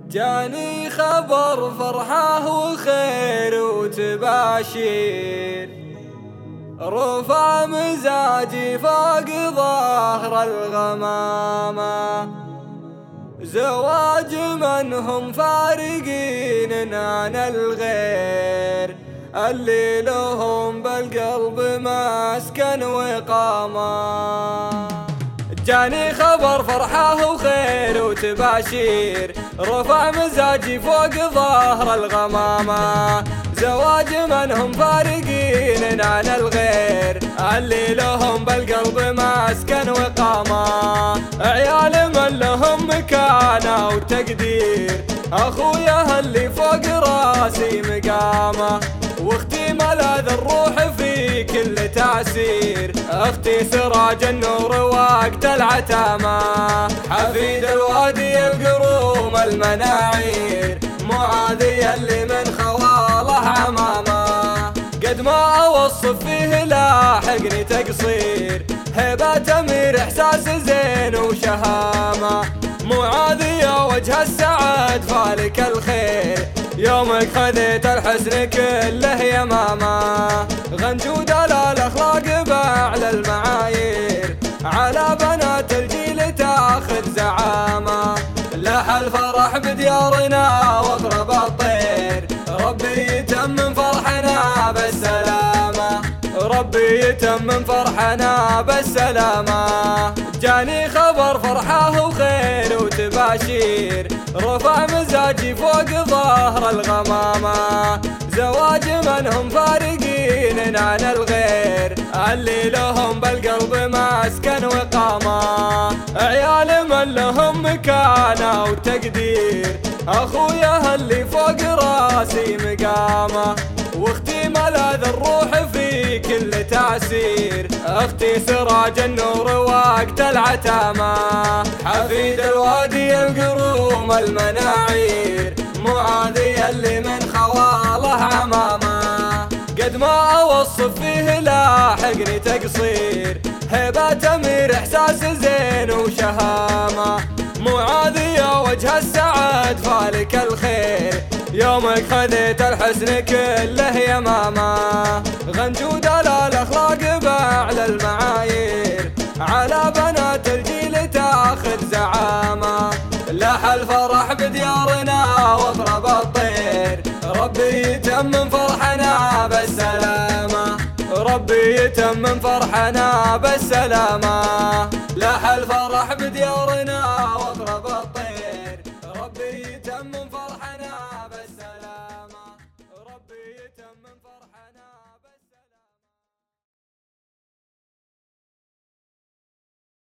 جاني خبر فرحة وخير وتباشير، رفع مزاجي فوق ظهر الغمامة. زواج من هم فارقين عن الغير، اللي لهم بالقلب مسكن وقامة. جاني خبر فرحة وخير وتباشير، رفع مزاجي فوق ظهر الغمامة. زواج من هم فارقين عن الغير، اللي لهم بالقلب مسكن وقامة. عيال من لهم مكانة وتقدير، أخويا اللي فوق راسي مقامة. واختي ملاذ الروح في كل تعسير، اختي سراج النور وقت العتامة. حفيد الوادي بقروم المناعير، معاذي اللي من خواله عمامة. قد ما اوصف فيه لاحقني تقصير، هيبة امير احساس زين وشهامة. معاذي يا وجه السعد فالك الخير، يومك خذيت الحسن كله يمامة. غنجود الاخلاق باعلى المعايير، على بنات الجيل تاخذ زعامة. لاح الفرح بديارنا واضرب الطير، ربي يتمم فرحنا بالسلامة. ربي يتمم فرحنا بالسلامة. جاني خبر فرحة وخير وتباشير، رفع مزاجي فوق ظهر الغمامة. زواج من هم فارقين عن الغير، اللي لهم بالقلب مسكن وقامة. عيال من لهم مكانة وتقدير، أخويا اللي فوق راسي مقامة. واختي ملاذ الروح في كل تعسير، اختي سراج النور وقت العتامة. حفيد الوادي بقروم المناعير، معاذي اللي من خواله عمامة. قد ما اوصف فيه لاحقني تقصير، هيبة امير احساس زين وشهامة. معاذي يا وجه السعد فالك الخير، يومك خذيت الحسن كله يمامة. غنجود الاخلاق باعلى المعايير، على بنات الجيل تاخذ زعامة. لاح الفرح بديارنا واضرب الطير، ربي يتمم فرحنا بالسلامة. ربي يتمم فرحنا بالسلامة. لاح الفرح بديارنا